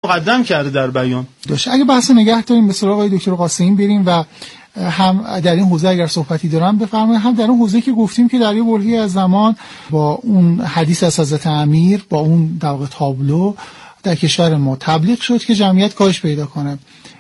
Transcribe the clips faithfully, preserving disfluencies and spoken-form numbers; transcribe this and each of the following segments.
مقدم کرده در بیان. داشه اگه بحث نگه داریم به سراغ آقای دکتر قاسمی بریم و هم در این حوزه اگر صحبتی دارم بفرمایید، هم در اون حوزه که گفتیم که در یه برهه‌ای از زمان با اون حدیث از حضرت امیر، با اون در واقع تابلو در کشور ما تبلیغ شد که جمعیت کاهش پیدا کنه.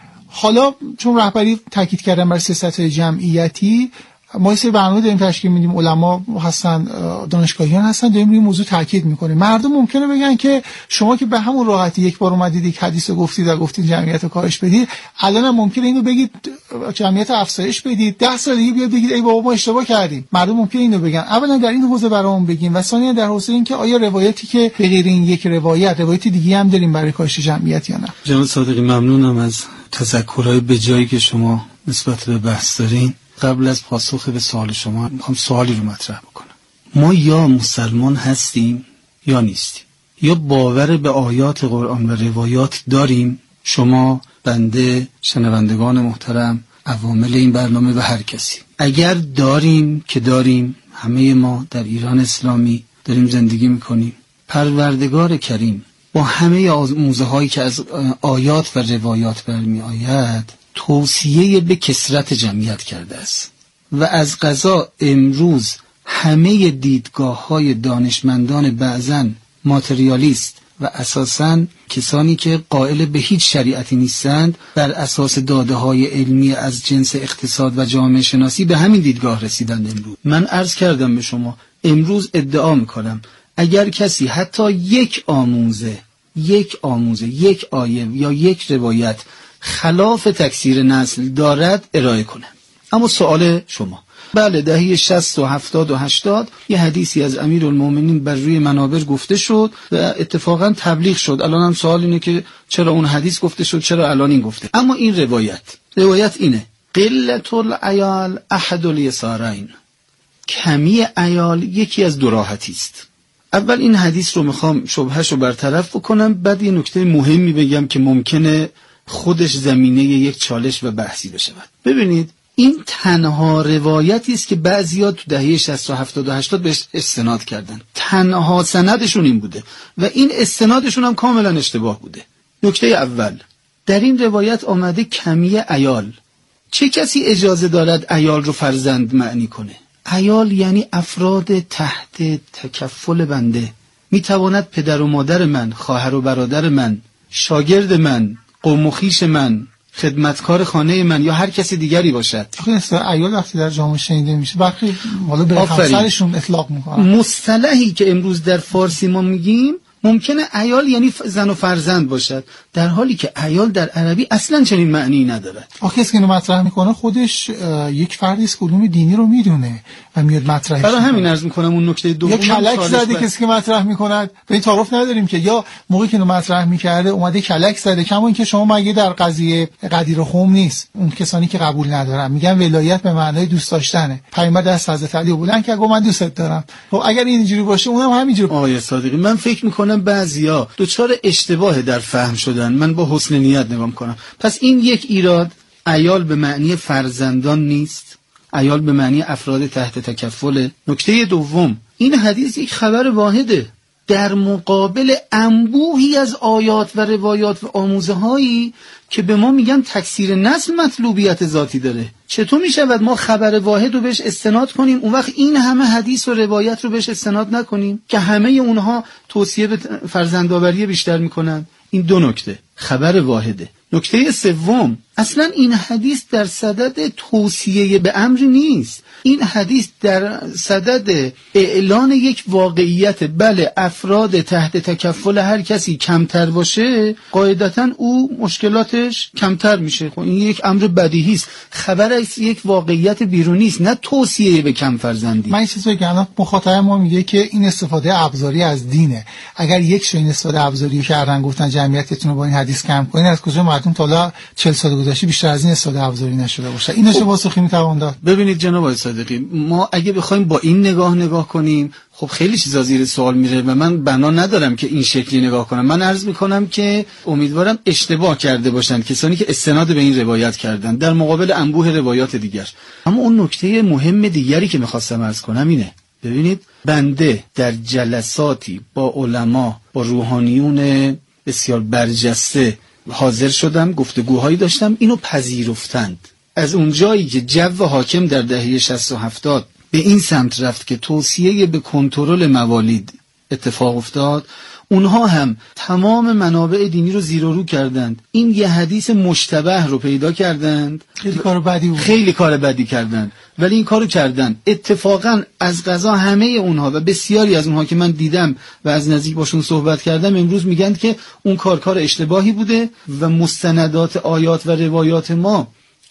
حالا چون رهبری تاکید کردن بر سیاست‌های جمعیتی، ما یه سری برنامه داریم تشکیل میدیم، علما هستن، دانشگاهیان هستن، داریم روی موضوع تاکید میکنیم. مردم ممکنه بگن که شما که به همون راحتی یک بار اومدید یک حدیث گفتید و گفتید جمعیت رو کاهش بدید، الان هم ممکنه اینو بگید جمعیت افزایش بدید، ده سال دیگه بیاد بگید ای بابا ما اشتباه کردیم. مردم ممکنه اینو بگن. اولا در این حوزه برامون بگیم و ثانیا در حوزه این که آیا روایتی که به غیر این یک روایت روایت دیگه هم داریم برای کاهش جمعیت یا نه. جناب صادقی ممنونم از تذکرهای بجایی که شما نسبت به بحث دارین. قبل از پاسخ به سوال شما میخوام سوالی رو مطرح بکنم. ما یا مسلمان هستیم یا نیستیم، یا باور به آیات قرآن و روایات داریم، شما، بنده، شنوندگان محترم، عوامل این برنامه و هر کسی. اگر داریم که داریم، همه ما در ایران اسلامی داریم زندگی میکنیم، پروردگار کریم با همه آموزه هایی که از آیات و روایات برمی آید توصیه به کثرت جمعیت کرده است و از قضا امروز همه دیدگاه های دانشمندان بعضن ماتریالیست و اساساً کسانی که قائل به هیچ شریعتی نیستند بر اساس داده های علمی از جنس اقتصاد و جامعه شناسی به همین دیدگاه رسیدند. امروز من عرض کردم به شما، امروز ادعا میکنم اگر کسی حتی یک آموزه یک آموزه یک آیه یا یک روایت خلاف تکثیر نسل دارد ارائه کنه. اما سوال شما، بله دهه شصت و هفتاد و هشتاد یه حدیثی از امیرالمومنین بر روی منابر گفته شد و اتفاقا تبلیغ شد. الان هم سوال اینه که چرا اون حدیث گفته شد، چرا الان این گفته. اما این روایت روایت اینه: قلت العیال احد الیسارین، کمی عیال یکی از دو راحتی است. اول این حدیث رو میخوام شبهش رو برطرف بکنم، بعد یه نکته مهمی بگم که ممکنه خودش زمینه یک چالش و بحثی بشه. ببینید این تنها روایتی است که بعضیا تو دهه شصت و هفتاد و هشتاد بهش استناد کردن، تنها سندشون این بوده و این استنادشون هم کاملا اشتباه بوده. نکته اول، در این روایت آمده کمی عیال. چه کسی اجازه دارد عیال رو فرزند معنی کنه؟ عیال یعنی افراد تحت تکفل بنده. میتواند پدر و مادر من، خواهر و برادر من، شاگرد من، قوم و خویش من، خدمتکار خانه من یا هر کسی دیگری باشد. خب عیال وقتی در جامعه شنیده میشه باقی والا به همسرشون اطلاق میکنن. مصطلحی که امروز در فارسی ما میگیم ممکنه عیال یعنی زن و فرزند باشد، در حالی که عیال در عربی اصلا چنین معنی نداره. آخه کسی که اینو مطرح میکنه خودش یک فردی است که علوم دینی رو میدونه و میاد مطرحش. برای همین عرض میکنم اون نکته دوم یا کلک زده کسی که مطرح میکند. به این تعارف نداریم که یا موقعی که اینو مطرح میکرده اومده کلک زده. کما اینکه شما مگه در قضیه قدیر خم نیست، اون کسانی که قبول ندارن میگن ولایت به معنای دوست داشتنه. پیامبر دست حضرت علی بلند که من دوستت دارم. خب اگر اینجوری باشه اونم همینجوری. آقای صادقی من فکر میکنم بعضیا دوچار اشتباه در فهم شدن. من با حسن نیت نگاه میکنم. پس این یک ایراد، عیال به معنی فرزندان نیست، عیال به معنی افراد تحت تکفل. نکته دوم، این حدیث یک خبر واحده در مقابل انبوهی از آیات و روایات و آموزه هایی که به ما میگن تکثیر نسل مطلوبیت ذاتی داره. چطور میشود ما خبر واحد رو بهش استناد کنیم اون وقت این همه حدیث و روایت رو بهش استناد نکنیم که همه اونها توصیه به فرزندآوری بیشتر میکنن؟ این دو نکته، خبر واحده. نکته سوم، اصلا این حدیث در صدد توصیه به امر نیست. این حدیث در صدد اعلان یک واقعیت. بله افراد تحت تکفل هر کسی کمتر باشه قاعدتاً او مشکلاتش کمتر میشه. خب این یک امر بدیهی است. خبر از یک واقعیت بیرونی است، نه توصیه به کم فرزندی. من چیزی بگم، مخاطب ما میگه که این استفاده ابزاری از دینه. اگر یک شو این استفاده ابزاری کردن گفتن جمعیتتون رو با این حدیث کم کنین، از کجا مردم تا حالا چهل سال گذشته بیشتر از این استفاده ابزاری نشده باشه؟ اینو چه پاسخی میتوان داد؟ ببینید جناب صادقی، ما اگه بخوایم با این نگاه نگاه کنیم خب خیلی چیزا زیر سوال میره و من بنا ندارم که این شکلی نگاه کنم. من عرض میکنم که امیدوارم اشتباه کرده باشند کسانی که استناد به این روایت کردن در مقابل انبوه روایات دیگر. اما اون نکته مهم دیگری که میخواستم عرض کنم اینه، ببینید بنده در جلساتی با علما، با روحانیون بسیار برجسته حاضر شدم، گفتگوهایی داشتم، اینو پذیرفتند. از اونجایی که جو حاکم در دهه شصت و هفتاد به این سمت رفت که توصیه به کنترل موالید اتفاق افتاد، اونها هم تمام منابع دینی رو زیر و رو کردند. این یه حدیث مشتبه رو پیدا کردند، خیلی کار بدی بود. خیلی کار بدی کردند، ولی این کارو کردن. اتفاقا از قضا همه اونها و بسیاری از اونها که من دیدم و از نزدیک باشون صحبت کردم امروز میگن که اون کار کار اشتباهی بوده و مستندات آیات و روایات ما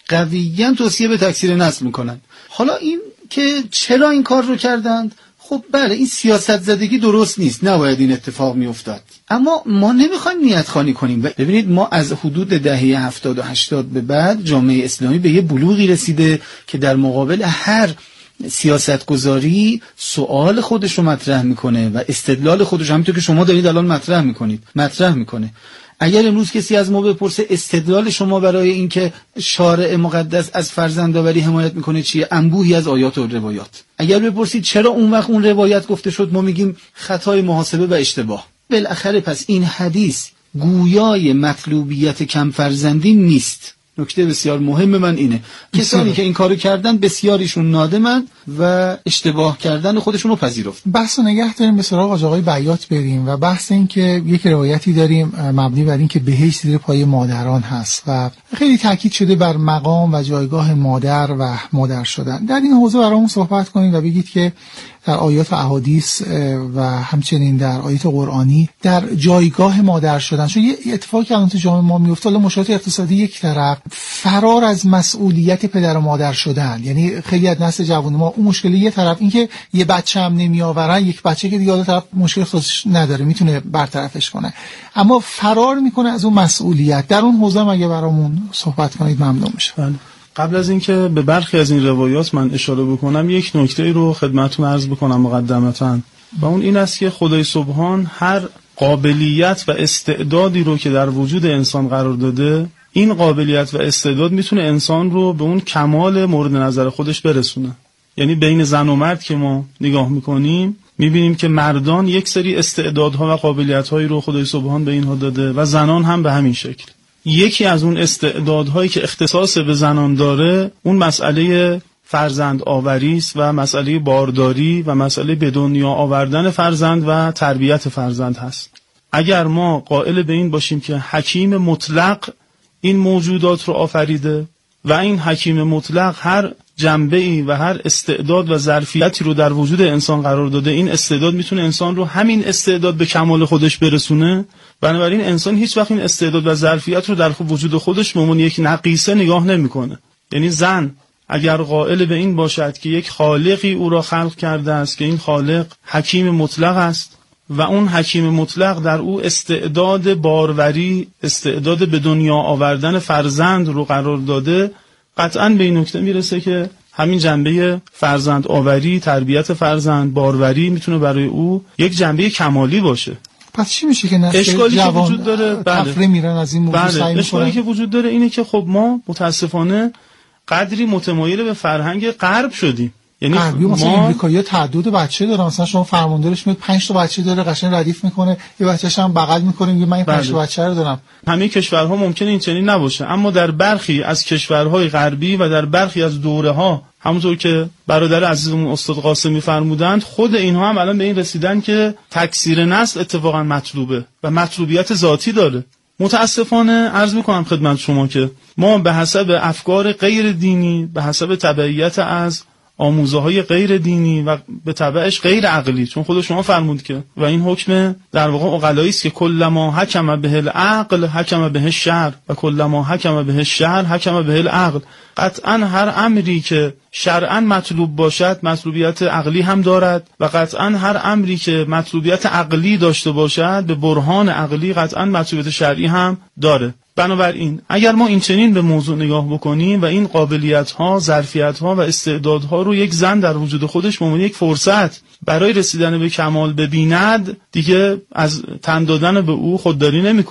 قویاً توصیه به تکثیر نسل میکنن. حالا این که چرا این کار رو کردند، خب بله این سیاست زدگی درست نیست، نباید این اتفاق میافتاد، اما ما نمیخوایم نیت خوانی کنیم. و ببینید ما از حدود دهه هفتاد و هشتاد به بعد جامعه اسلامی به یه بلوغی رسیده که در مقابل هر سیاست گذاری سوال خودش رو مطرح میکنه و استدلال خودش، همونطور که شما دارید الان مطرح میکنید مطرح میکنه. اگر امروز کسی از ما بپرسه استدلال شما برای اینکه شارع مقدس از فرزندآوری حمایت میکنه چیه، انبوهی از آیات و روایات. اگر بپرسید چرا اون وقت اون روایت گفته شد، ما میگیم خطای محاسبه و اشتباه. بالاخره پس این حدیث گویای مطلوبیت کم فرزندی نیست. نکته بسیار مهم من اینه، کسانی که این کارو کردن بسیاریشون نادمن و اشتباه کردن خودشون رو پذیرفت. بحث نگه داریم به سراغ آقای بیات بریم و بحث این که یک روایتی داریم مبنی بر این که بهشت زیر پای مادران هست و خیلی تاکید شده بر مقام و جایگاه مادر و مادر شدن. در این حوزه برامون صحبت کنید و بگید که در آیات و احادیث و همچنین در آیات قرآنی در جایگاه مادر شدن، چون یه اتفاقی که الان تو جامعه ما میفته، حالا مشکلات اقتصادی یک طرف، فرار از مسئولیت پدر و مادر شدن، یعنی خیلی از نسل جوان ما اون مشکلی یه طرف، این که یه بچه هم نمیآورن، یک بچه که دیگه اون طرف مشکل خودش نداره میتونه برطرفش کنه، اما فرار میکنه از اون مسئولیت. در اون حوزه مگه برامون صحبت کنید ممنون میشه. بله. قبل از اینکه به برخی از این روایات من اشاره بکنم، یک نکته رو خدمتتون عرض بکنم مقدمتاً، و اون این است که خدای سبحان هر قابلیت و استعدادی رو که در وجود انسان قرار داده، این قابلیت و استعداد میتونه انسان رو به اون کمال مورد نظر خودش برسونه. یعنی بین زن و مرد که ما نگاه میکنیم میبینیم که مردان یک سری استعدادها و قابلیت‌هایی رو خدای سبحان به اینها داده و زنان هم به همین شکل. یکی از اون استعدادهایی که اختصاص به زنان داره اون مسئله فرزند آوری است و مسئله بارداری و مسئله به دنیا آوردن فرزند و تربیت فرزند هست. اگر ما قائل به این باشیم که حکیم مطلق این موجودات رو آفریده و این حکیم مطلق هر جنبه‌ای و هر استعداد و ظرفیتی رو در وجود انسان قرار داده، این استعداد میتونه انسان رو همین استعداد به کمال خودش برسونه. بنابراین انسان هیچ وقت این استعداد و ظرفیت رو در وجود خودش به عنوان یک نقیصه نگاه نمیکنه. یعنی زن اگر قائل به این باشد که یک خالقی او را خلق کرده است که این خالق حکیم مطلق است و اون حکیم مطلق در او استعداد باروری، استعداد به دنیا آوردن فرزند رو قرار داده، قطعاً به این نکته میرسه که همین جنبه فرزند آوری، تربیت فرزند، باروری میتونه برای او یک جنبه کمالی باشه. پس چی میشه که نسل اشکالی که جوان وجود داره، تفره میرن از این موضوع سعی بله. اشکالی که وجود داره اینه که خب ما متاسفانه قدری متمایل به فرهنگ غرب شدیم. یعنی غربی مثلا ما امریکایی‌ها تعدد بچه دارن، مثلا شما فرماندارش میاد پنج تا بچه داره، قشنگ ردیف میکنه، یه بچه‌ش هم بغل میکنه میگه من این پنج تا بچه رو دارم. همه کشورها ممکنه این چنین نباشه، اما در برخی از کشورهای غربی و در برخی از دوره‌ها، همونطور که برادر عزیزمون استاد قاسمی فرمودند، خود اینها هم الان به این رسیدن که تکثیر نسل اتفاقا مطلوبه و مطلوبیت ذاتی داره. متاسفانه عرض میکنم خدمت شما که ما به حسب افکار غیر دینی، به حسب تبعیت از آموزه های غیر دینی و به تبعش غیر عقلی، چون خود شما فرمود که و این حکم در واقع عقلایی است که کلما حکم به العقل حکم به الشرع و کلما حکم به الشرع حکم به العقل. قطعا هر امری که شرعاً مطلوب باشد مطلوبیت عقلی هم دارد و قطعا هر امری که مطلوبیت عقلی داشته باشد به برهان عقلی قطعا مطلوبیت شرعی هم داره. بنابراین اگر ما این چنین به موضوع نگاه بکنیم و این قابلیت‌ها، ظرفیت‌ها و استعدادها رو یک زن در وجود خودش به عنوان یک فرصت برای رسیدن به کمال ببیند، دیگه از تن دادن به او خودداری نمی‌کنه.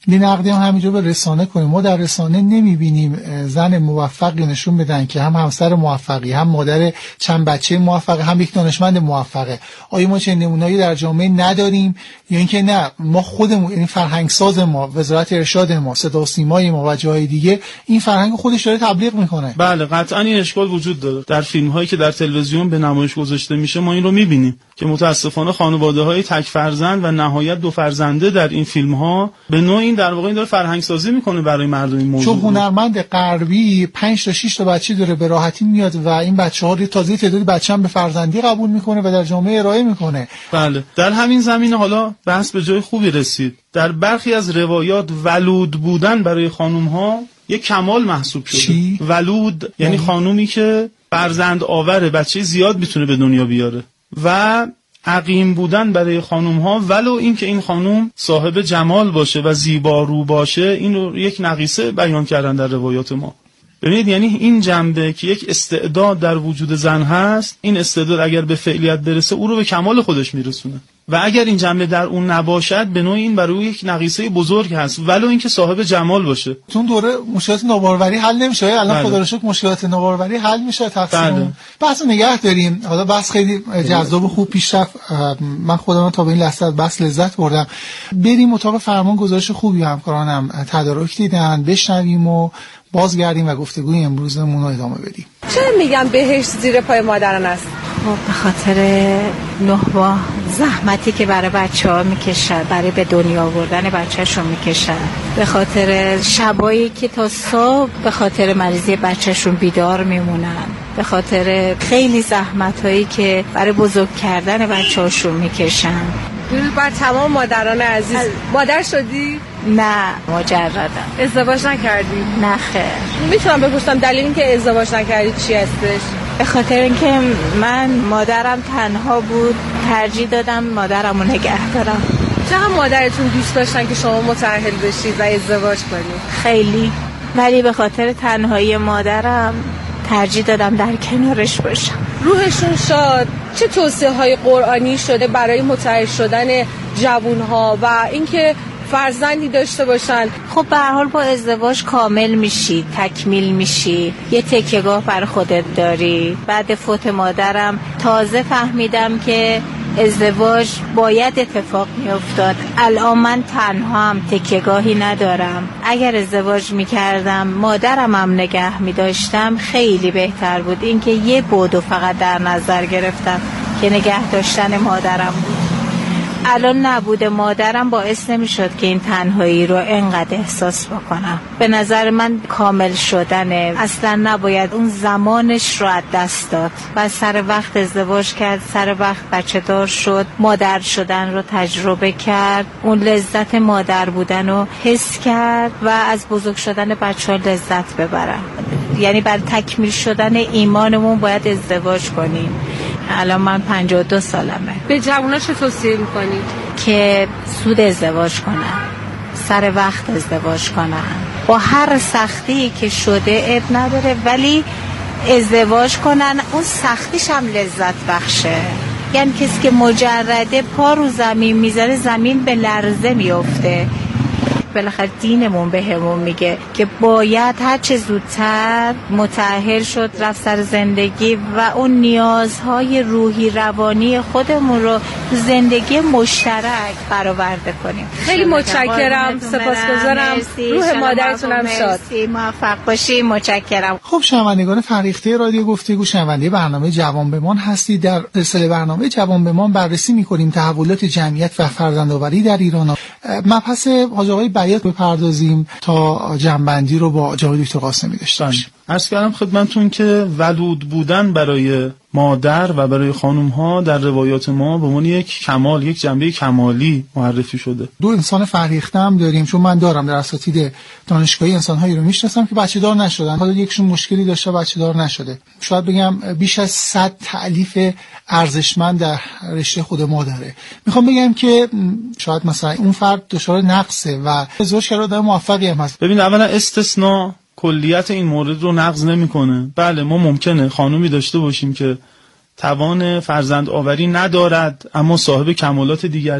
یه نقدی هم همینجا به رسانه کنیم. ما در رسانه نمیبینیم زن موفقی نشون بدن که هم همسر موفقی، هم مادر چند بچه موفق، هم یک دانشمند موفقه. آیا ما چه نمونه‌ای در جامعه نداریم یا اینکه نه ما خودمون، یعنی فرهنگ ساز ما، وزارت ارشاد ما، صدا و سیمای ما و جای دیگه این فرهنگ خودش داره تبلیغ میکنه؟ بله قطعا این اشکال وجود داره. در فیلم‌هایی که در تلویزیون به نمایش گذاشته میشه ما این رو میبینیم که متاسفانه خانواده‌های تک فرزند و نهایت دو فرزنده در این فیلم‌ها به نوعی در واقع این داره فرهنگ سازی میکنه برای مردم این موضوع. چون هنرمند غربی پنج تا شش تا بچه داره به راحتی میاد و این بچه‌ها رو تازه تعدادی بچه هم به فرزندی قبول میکنه و در جامعه ارائه میکنه. بله در همین زمینه حالا بحث به جای خوبی رسید. در برخی از روایات ولود بودن برای خانم‌ها یک کمال محسوب شده. چی؟ ولود یعنی خانومی که فرزند آوره، بچه زیاد میتونه به دنیا بیاره. و عقیم بودن برای خانم ها ولو این که این خانم صاحب جمال باشه و زیبارو باشه، این رو یک نقیصه بیان کردن در روایات ما. ببینید یعنی این جنبه که یک استعداد در وجود زن هست، این استعداد اگر به فعلیت برسه او رو به کمال خودش میرسونه و اگر این جنبه در اون نباشد به نوعی این برای یک نقیصه بزرگ هست ولو اینکه صاحب جمال باشه. چون دوره مشکلات ناباروری حل نمیشه. الان بله. خدا رو شکر مشکلات ناباروری حل میشه تقسیم. بله. بحث نگه داریم. حالا بحث خیلی جذاب و خوب پیش رفت. من خودم تا به این لحظه بحث لذت بردم. بریم اتاق فرمان. گزارش خوبی همکارانم تدارک دیدن، بشنویم و بازگردیم و گفتگوی امروزمون رو ادامه بدیم. چرا میگم بهشت زیر پای مادران است؟ خب به خاطر نه ماه زحمتی که برای بچه‌ها میکشن، برای به دنیا آوردن بچه‌شون میکشن، به خاطر شبایی که تا صبح به خاطر مریضی بچه‌شون بیدار میمونن، به خاطر خیلی زحمتایی که برای بزرگ کردن بچه‌هاشون میکشن. درود بر تمام مادران عزیز. مادر شدی؟ نه مجردم. ازدواج نکردی؟ نه خیر. میتونم بپرسم دلیل اینکه ازدواج نکردی چی هستش؟ به خاطر اینکه من مادرم تنها بود، ترجیح دادم مادرم رو نگه دارم. چقدر مادرتون دوست داشتن که شما متأهل بشید و ازدواج کنید؟ خیلی، ولی به خاطر تنهایی مادرم ترجیح دادم در کنارش باشم. روحشون شاد. چه توصیه های قرآنی شده برای متأهل شدن جوانها و اینکه فرزندی داشته باشن؟ خب به هر حال با ازدواج کامل میشی، تکمیل میشی، یه تکیه‌گاه برای خودت داری. بعد فوت مادرم تازه فهمیدم که ازدواج باید اتفاق میافتاد. الان من تنها هم تکیه‌گاهی ندارم. اگر ازدواج میکردم مادرم هم نگه میداشتم خیلی بهتر بود. اینکه یه بودو فقط در نظر گرفتم که نگه داشتن مادرم بود. الان نبوده مادرم باعث نمیشد که این تنهایی رو انقدر احساس بکنم. به نظر من کامل شدنه. اصلا نباید اون زمانش رو از دست داد. و سر وقت ازدواج کرد، سر وقت بچه دار شد، مادر شدن رو تجربه کرد، اون لذت مادر بودن رو حس کرد و از بزرگ شدن بچه ها لذت ببرن. یعنی برای تکمیل شدن ایمانمون باید ازدواج کنیم. الان من پنجاه و دو سالمه. به جوونا چه توصیه میکنید؟ که سود ازدواج کنن، سر وقت ازدواج کنن، با هر سختی که شده اب نداره ولی ازدواج کنن. اون سختیش هم لذت بخشه. یعنی کسی که مجرده پا رو زمین میذاره زمین به لرزه میفته. بالاخره دینمون بهمون میگه که باید هر چه زودتر متأهل شد، رفت سر زندگی و اون نیازهای روحی روانی خودمون رو تو زندگی مشترک برآورده کنیم. خیلی متشکرم، سپاسگزارم. روح مادرتونم شاد. موفق باشی. متشکرم. خب شنوندگان فرهیخته رادیو گفتگو، شنونده برنامه جوان بمان هستید. در سلسله برنامه جوان بمان بررسی می‌کنیم تحولات جمعیت و فرزندآوری در ایران. مبحث حاج آقای بیات بپردازیم تا جنبندی رو با جناب دکتر قاسمی داشته باشیم. عرض کردم خدمتتون که ولود بودن برای مادر و برای خانم ها در روایات ما به عنوان یک کمال، یک جنبه کمالی معرفی شده. دو انسان فرهیخته هم داریم، چون من دارم در اساتید دانشگاهی انسان‌هایی رو میشناسم که بچه دار نشدن. حالا یکشون مشکلی داشته بچه دار نشده. شاید بگم بیش از صد تألیف ارزشمند در رشته خود ما داره. میخوام بگم که شاید مثلا اون فرد دچار نقصه و ازدواج کرده آدم موفقی هم هست. ببین اولا استثناء کلیت این مورد رو نقض نمیکنه. بله ما ممکنه خانومی داشته باشیم که توان فرزند آوری ندارد اما صاحب کمالات دیگری است.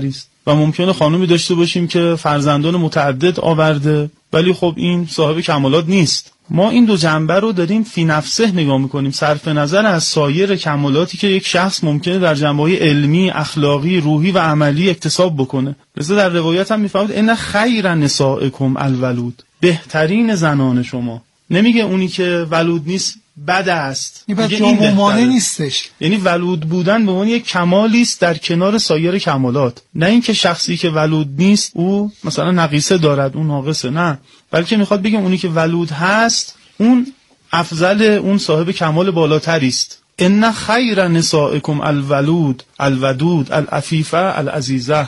و ممکنه خانومی داشته باشیم که فرزندان متعدد آورده ولی خب این صاحب کمالات نیست. ما این دو جنبه رو داریم فی نفسه نگاه میکنیم، صرف نظر از سایر کمالاتی که یک شخص ممکنه در جنبه‌های علمی، اخلاقی، روحی و عملی اکتساب بکنه. لذا در روایت هم میفهمید ان خیر نسائکم الولود، بهترین زنان شما. نمیگه اونی که ولود نیست بد است، میگه این بهتره نیستش. یعنی ولود بودن به اون یک کمالی است در کنار سایر کمالات، نه اینکه شخصی که ولود نیست او مثلا نقیصه دارد اون ناقصه، نه، بلکه میخواد بگه اونی که ولود هست اون افضل، اون صاحب کمال بالاتری است. ان خیر نسائکم الولود الودود العفیفه العزیزه،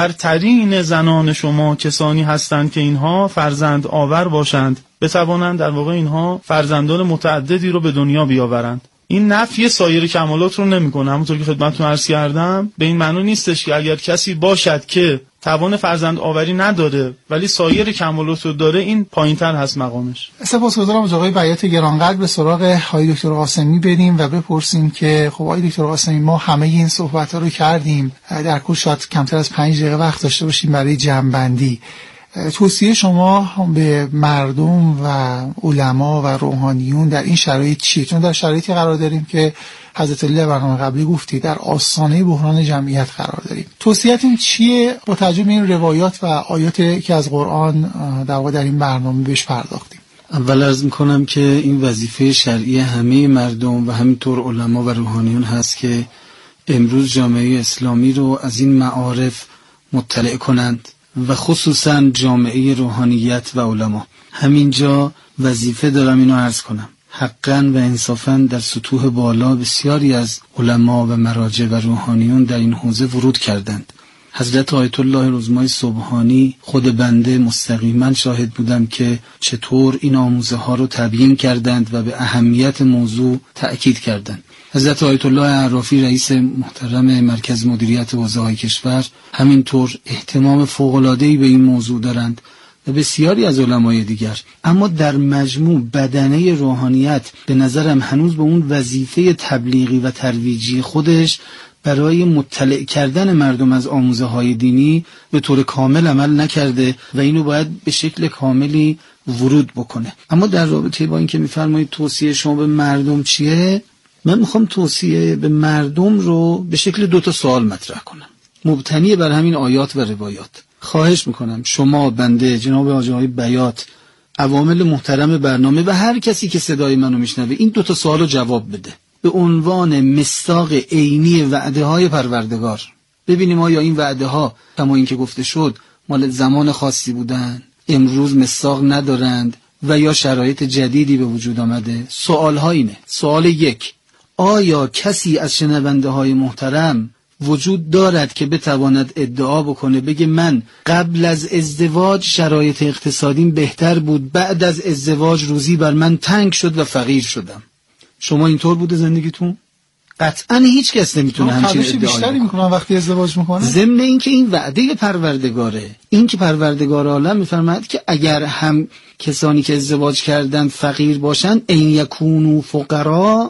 برترین زنان شما کسانی هستند که اینها فرزند آور باشند، بتوانند در واقع اینها فرزندان متعددی رو به دنیا بیاورند. این نفی سایر کمالات رو نمیکنه. همونطور که خدمتتون عرض کردم به این معنی نیستش که اگر کسی باشد که توان فرزند آوری نداره ولی سایر کمالات رو داره این پایین‌تر هست مقامش. سپاسگزارم از آقای بیات گرانقدر. به سراغ آقای دکتر قاسمی بریم و بپرسیم که خب آقای دکتر قاسمی ما همه این صحبت‌ها رو کردیم، در کل شاید کمتر از پنج دقیقه وقت داشته باشیم برای جمع‌بندی. توصیه شما به مردم و علما و روحانیون در این شرایط چیه؟ چون در شرایطی قرار داریم که حضرت علی برنامه قبلی گفتی در آستانه بحران جمعیت قرار داریم. توصیه‌تون چیه با توجه به این روایات و آیاتی که از قرآن در واقع در این برنامه بهش پرداختیم؟ اول عرض میکنم که این وظیفه شرعی همه مردم و همینطور علما و روحانیون هست که امروز جامعه اسلامی رو از این معارف مطلع کنند و خصوصا جامعه روحانیت و علما. همینجا وظیفه دارم اینو عرض کنم، حقاً و انصافاً در سطوح بالا بسیاری از علما و مراجع و روحانیون در این حوزه ورود کردند. حضرت آیت الله رزمای سبحانی خود بنده مستقیما شاهد بودم که چطور این آموزه ها رو تبیین کردند و به اهمیت موضوع تأکید کردند. حضرت آیت الله عرافی رئیس محترم مرکز مدیریت حوزه‌های کشور همینطور اهتمام فوق‌العاده‌ای به این موضوع دارند و بسیاری از علمای دیگر. اما در مجموع بدنه روحانیت به نظرم هنوز به اون وظیفه تبلیغی و ترویجی خودش برای مطلع کردن مردم از آموزه های دینی به طور کامل عمل نکرده و اینو باید به شکل کاملی ورود بکنه. اما در رابطه با این که میفرمایید توصیه شما به مردم چیه، من میخوام توصیه به مردم رو به شکل دوتا سوال مطرح کنم مبتنی بر همین آیات و روایات. خواهش میکنم شما، بنده، جناب آقای بیات، عوامل محترم برنامه و هر کسی که صدای منو میشنوه این دوتا سوال رو جواب بده به عنوان مصداق عینی وعده های پروردگار. ببینیم آیا این وعده ها کما این که گفته شد مال زمان خاصی بودن، امروز مصداق ندارند و یا شرایط جدیدی به وجود آمده. سوال ها اینه. سوال یک، آیا کسی از شنونده های محترم وجود دارد که بتواند ادعا بکنه بگه من قبل از ازدواج شرایط اقتصادیم بهتر بود، بعد از ازدواج روزی بر من تنگ شد و فقیر شدم؟ شما اینطور بوده زندگیتون؟ قطعا هیچ کس نمیتونه همچین ادعایی بیشتری میکنن وقتی ازدواج میکنه. ضمن این که این وعده پروردگاره، این که پروردگار عالم میفرماید که اگر هم کسانی که ازدواج کردند فقیر باشند این یکونو فقرا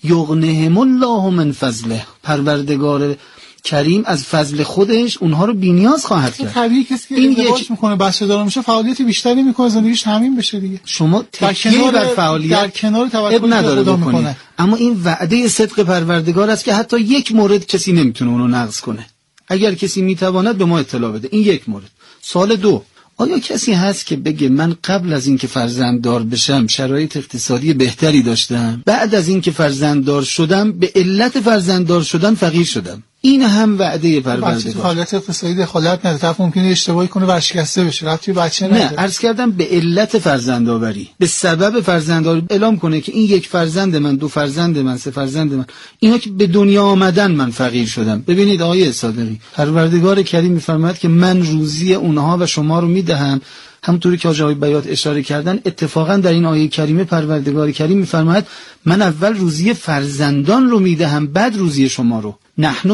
یغنهم الله من فضله، پروردگار کریم از فضل خودش اونها رو بی‌نیاز خواهد کرد. طبیعی کسی که ازدواج یک... میکنه بچه دار میشه فعالیت بیشتری میکنه، زندگیش همین بشه دیگه. شما تکیه بر فعالیت در کنار توکل نداره بکنه. اما این وعده صدق پروردگار است که حتی یک مورد کسی نمیتونه اونو نقض کنه. اگر کسی میتواند به ما اطلاع بده. این یک مورد. سوال دو، آیا کسی هست که بگه من قبل از اینکه فرزنددار بشم شرایط اقتصادی بهتری داشتم، بعد از اینکه فرزنددار شدم به علت فرزنددار شدن فقیر شدم؟ این هم وعده پروردگار. بچه تو حالت اقتصادی دخالت نداره، طرف ممکنه اشتباهی کنه ورشکسته بشه، ربطی بچه نداره. نه، عرض کردم به علت فرزندآوری، به سبب فرزندآوری اعلام کنه که این یک فرزند من، دو فرزند من، سه فرزند من، اینا که به دنیا آمدن من فقیر شدم. ببینید آقای صادقی، پروردگار کریم میفرماید که من روزی اونها و شما رو میدهم. همونطوری که آقای بیات اشاره کردن، اتفاقا در این آیه کریمه پروردگار کریم میفرماید من اول روزی فرزندان رو میدهم بعد روزی شما رو. نحن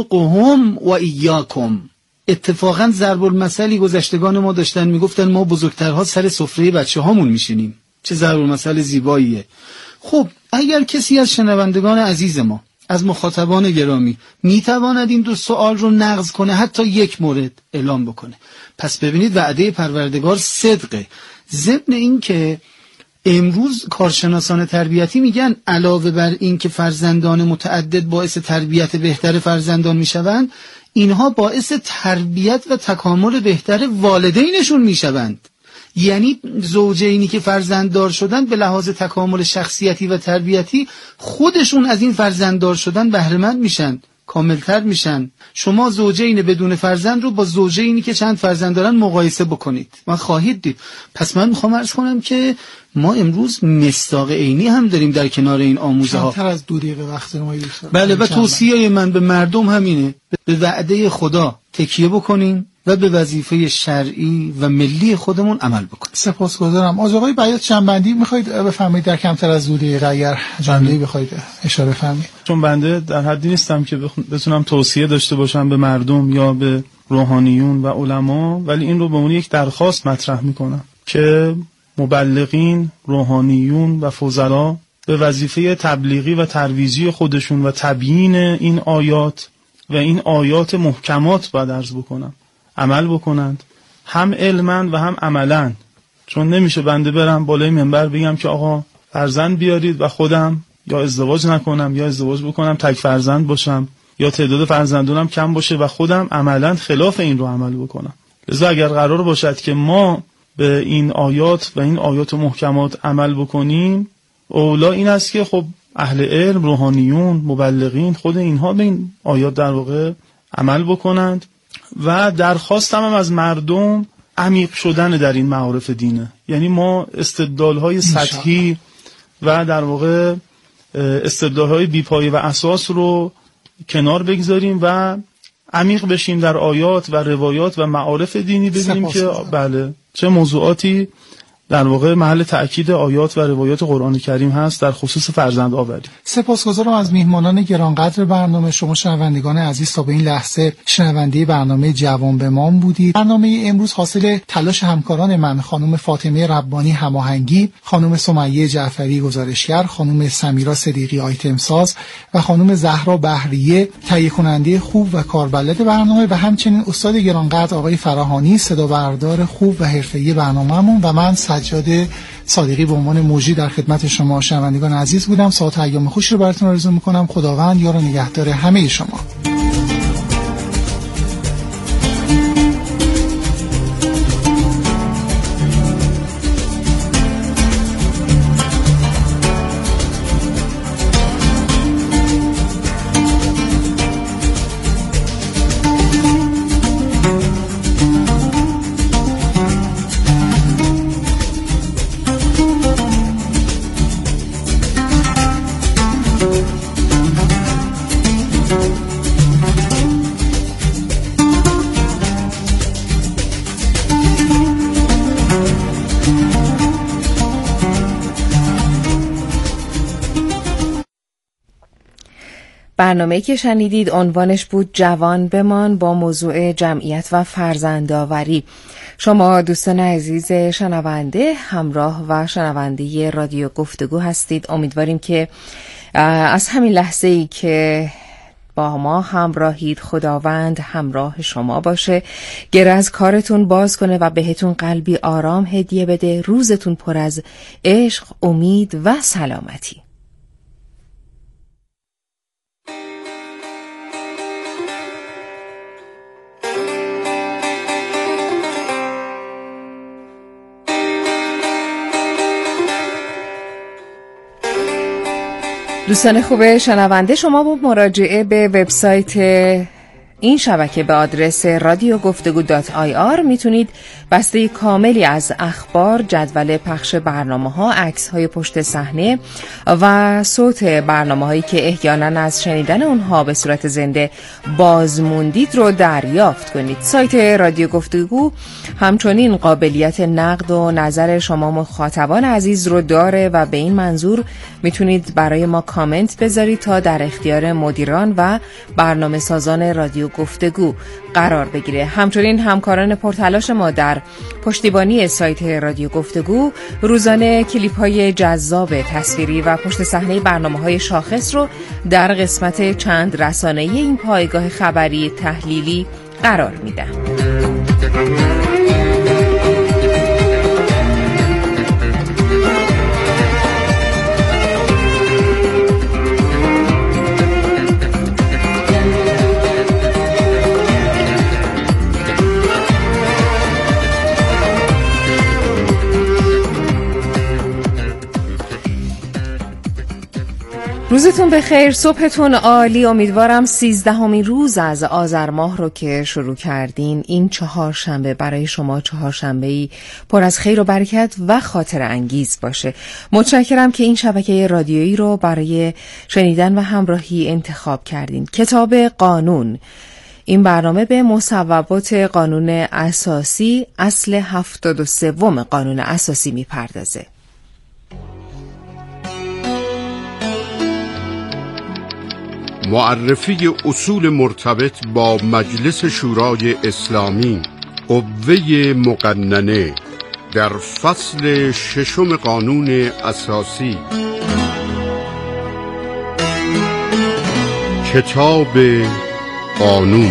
نرزقهم و ایاکم. اتفاقا ضرب المثلی گذشتگان ما داشتن، میگفتن ما بزرگترها سر سفره بچه هامون میشینیم. چه ضرب المثل زیباییه. خب اگر کسی از شنوندگان عزیز ما از مخاطبان گرامی میتواند این دو سوال رو نقض کنه، حتی یک مورد اعلام بکنه. پس ببینید وعده پروردگار صدقه. ضمن این که امروز کارشناسان تربیتی میگن علاوه بر این که فرزندان متعدد باعث تربیت بهتر فرزندان میشوند، اینها باعث تربیت و تکامل بهتر والدینشون میشوند. یعنی زوجینی که فرزنددار شدن به لحاظ تکامل شخصیتی و تربیتی خودشون از این فرزنددار شدن بهره‌مند میشن، کاملتر میشن. شما زوجین بدون فرزند رو با زوجینی که چند فرزند دارن مقایسه بکنید و خواهید دید. پس من میخوام عرض کنم که ما امروز مصداق عینی هم داریم در کنار این آموزه ها. کمتر از دو دقیقه وقت ما یوسف. بله، و توصیه من به مردم همینه، به وعده خدا تکیه بکنیم و به وظیفه شرعی و ملی خودمون عمل بکنیم. سپاسگزارم. از آقای بیات جنبندی میخواید بفرمایید در کمتر از دو دقیقه اگر جمله‌ای بخواید اشاره فرمایید؟ چون بنده در حدی نیستم که بتونم توصیه داشته باشم به مردم یا به روحانیون و علما، ولی این رو به عنوان یک درخواست مطرح میکنم که مبلغین، روحانیون و فضلا به وظیفه تبلیغی و ترویجی خودشون و تبیین این آیات و این آیات محکمات باید عرض بکنم عمل بکنند، هم علما و هم عملا. چون نمیشه بنده برم بالای منبر بگم که آقا فرزند بیارید و خودم یا ازدواج نکنم یا ازدواج بکنم تک فرزند باشم یا تعداد فرزندانم کم باشه و خودم عملا خلاف این رو عمل بکنم. لذا اگر قرار باشد که ما به این آیات و این آیات محکمات عمل بکنیم، اولا این است که خب اهل علم، روحانیون، مبلغین، خود اینها به این آیات در واقع عمل بکنند. و درخواستم هم از مردم عمیق شدن در این معارف دینه. یعنی ما استدلال‌های سطحی و در واقع استدلال‌های بی‌پایه و اساس رو کنار بگذاریم و عمیق بشیم در آیات و روایات و معارف دینی، ببینیم که بله چه موضوعاتی در واقع محل تأکید آیات و روایات قرآن کریم هست در خصوص فرزند آوری. سپاسگزارم از میهمانان گرانقدر برنامه. شما شنوندگان عزیز تا به این لحظه شنونده برنامه جوان به ما بودید. برنامه امروز حاصل تلاش همکاران من، خانم فاطمه ربانی هماهنگی، خانم سمیه جعفری گزارشگر، خانم سمیرا صدیقی آیتم ساز و خانم زهرا بحریه تهیه کننده خوب و کاربلد برنامه و همچنین استاد گرانقدر آقای فراهانی صدا بردار خوب و حرفه‌ای برنامه‌مون و من سجاد صادقی به عنوان مجری در خدمت شما شنوندگان عزیز بودم. ساعت ایام خوش رو براتون آرزو میکنم. خداوند یار و نگهدار همه شما. برنامه‌ای که شنیدید عنوانش بود جوان بمان با موضوع جمعیت و فرزندآوری. شما دوستان عزیز شنونده همراه و شنونده رادیو گفتگو هستید. امیدواریم که از همین لحظه‌ای که با ما همراهید خداوند همراه شما باشه، گره از کارتون باز کنه و بهتون قلبی آرام هدیه بده، روزتون پر از عشق، امید و سلامتی. دوستان خوب شنونده، شما با مراجعه به وبسایت این شبکه به آدرس رادیو گفتگو دات آی آر میتونید بسته کاملی از اخبار، جدول پخش برنامه‌ها، عکس‌های پشت صحنه و صوت برنامه‌هایی که احیانا از شنیدن اونها به صورت زنده بازموندید رو دریافت کنید. سایت رادیو گفتگو همچنین قابلیت نقد و نظر شما مخاطبان عزیز رو داره و به این منظور میتونید برای ما کامنت بذارید تا در اختیار مدیران و برنامه سازان رادیو رادیو گفتگو قرار بگیره. همچنین همکاران پرتلاش ما در پشتیبانی سایت رادیو گفتگو روزانه کلیپ‌های جذاب تصویری و پشت صحنه برنامه‌های شاخص رو در قسمت چند رسانه‌ای این پایگاه خبری تحلیلی قرار میدن. روزتون بخیر، صبحتون عالی. امیدوارم سیزدهمین روز از آذر ماه رو که شروع کردین این چهارشنبه برای شما چهارشنبه‌ای پر از خیر و برکت و خاطر انگیز باشه. متشکرم که این شبکه رادیویی رو برای شنیدن و همراهی انتخاب کردین. کتاب قانون، این برنامه به مصوبات قانون اساسی اصل هفتاد و سوم قانون اساسی میپردازه. معرفی اصول مرتبط با مجلس شورای اسلامی، قوه مقننه در فصل ششم قانون اساسی. کتاب قانون.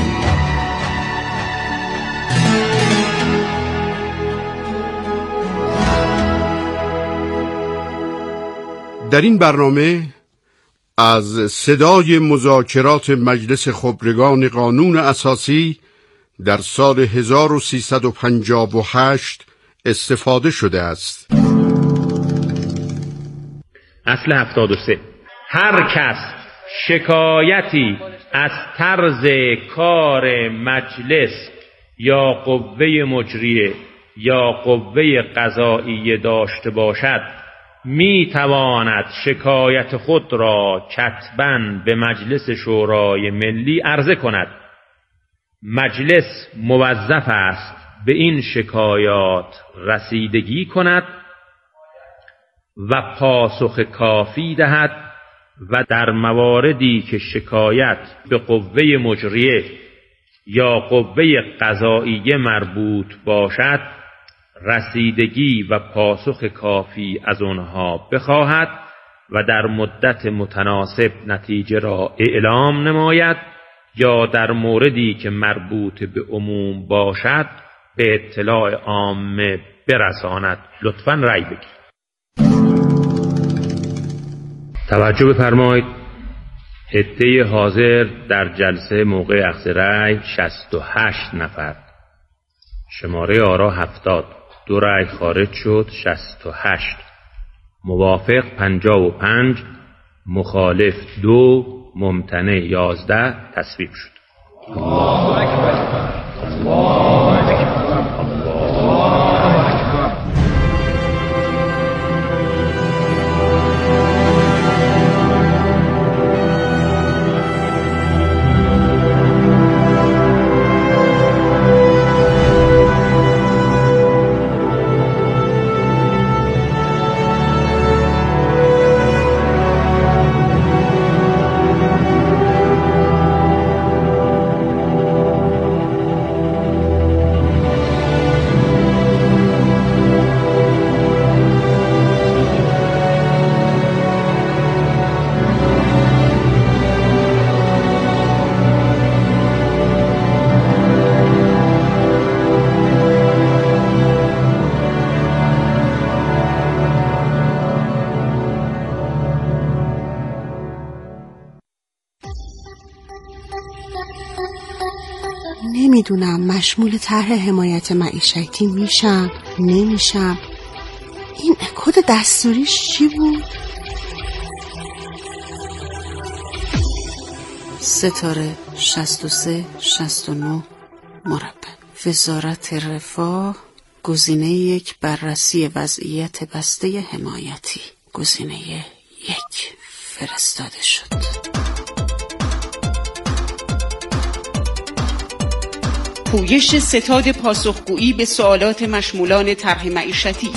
در این برنامه از صدای مذاکرات مجلس خبرگان قانون اساسی در سال هزار و سیصد و پنجاه و هشت استفاده شده است. اصل هفتاد و سه: هر کس شکایتی از طرز کار مجلس یا قوه مجریه یا قوه قضاییه داشته باشد می تواند شکایت خود را کتباً به مجلس شورای ملی عرضه کند. مجلس موظف است به این شکایات رسیدگی کند و پاسخ کافی دهد و در مواردی که شکایت به قوه مجریه یا قوه قضاییه مربوط باشد رسیدگی و پاسخ کافی از آنها بخواهد و در مدت متناسب نتیجه را اعلام نماید یا در موردی که مربوط به عموم باشد به اطلاع عامه برساند. لطفاً رأی بگیرید. توجه بفرمایید. عده حاضر در جلسه موقع اخذ رأی شصت و هشت نفر. شماره آرا هفتاد. دو رأی خارج شد شصت و هشت. موافق پنجاه و پنج، مخالف دو، ممتنع یازده تصویب شد. الله اکبر. الله اکبر. الله اکبر. نمیدونم مشمول طرح حمایت معیشتی میشم نمیشم. این کد دستوریش چی بود؟ ستاره شصت و سه شصت و نه مربع. وزارت رفاه. گزینه یک بررسی وضعیت بسته حمایتی. گزینه یک فرستاده شد. پویش ستاد پاسخگویی به سوالات مشمولان طرح معیشتی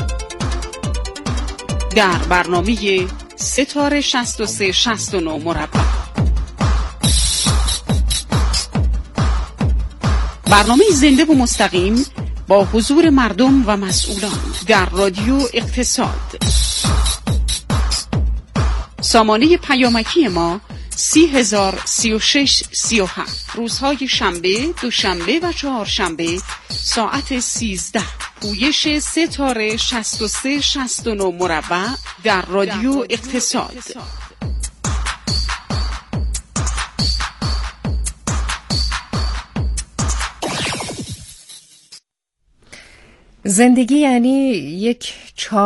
در برنامه ستاره شصت و سه شصت و نه مربع. برنامه زنده و مستقیم با حضور مردم و مسئولان در رادیو اقتصاد. سامانه پیامکی ما سی هزار سی و شش سی و هفت، روزهای شنبه، دوشنبه و چهارشنبه ساعت سیزده، پویش ستاره شصت و سه شصت و نه مربع در رادیو اقتصاد. زندگی یعنی یک چا